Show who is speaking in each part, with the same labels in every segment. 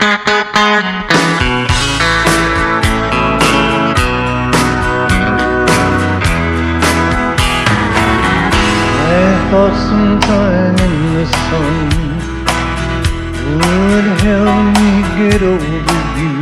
Speaker 1: I thought sometime in the sun would help me get over you.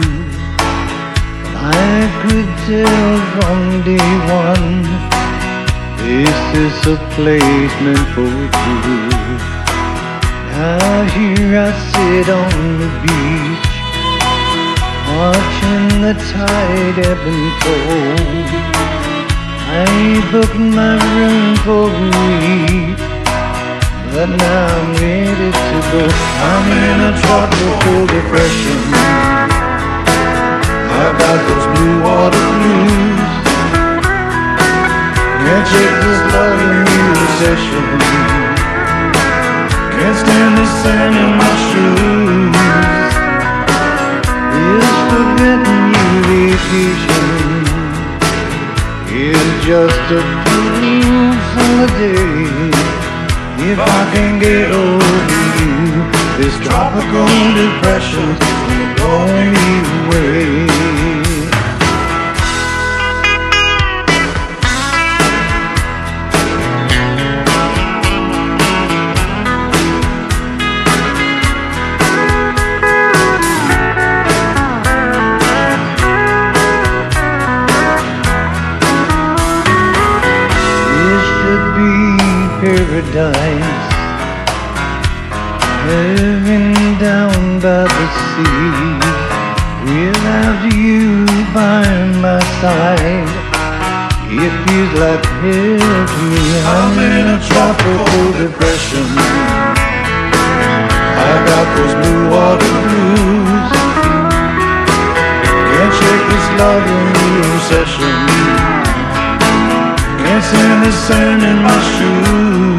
Speaker 1: I could tell from day one, this is a place meant for two. Now here I sit on the beach, watching the tide ebb and flow. I booked my room for a week, but now I'm ready to go. I'm in a tropical depression. I've got those blue water blues. Can't shake this loving you obsession. Can't stand the sand in my shoes. This forgetting you vacation is just a proof holiday. If I can get over you, this tropical depression will blow me away. Paradise, heaven down by the sea. Without you by my side, it feels like hell to me. I'm in a tropical depression. I got those blue water blues. Can't shake this loving obsession. Can't stand the sand in my shoes.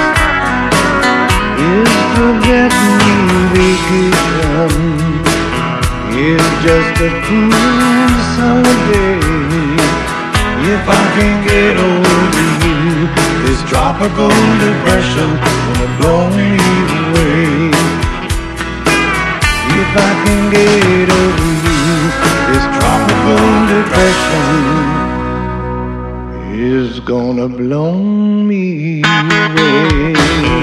Speaker 1: Is forgetting you vacation is just a fool's holiday. If I can get over you, this tropical depression will blow me away. If I can get over you, this tropical depression is gonna blow me away.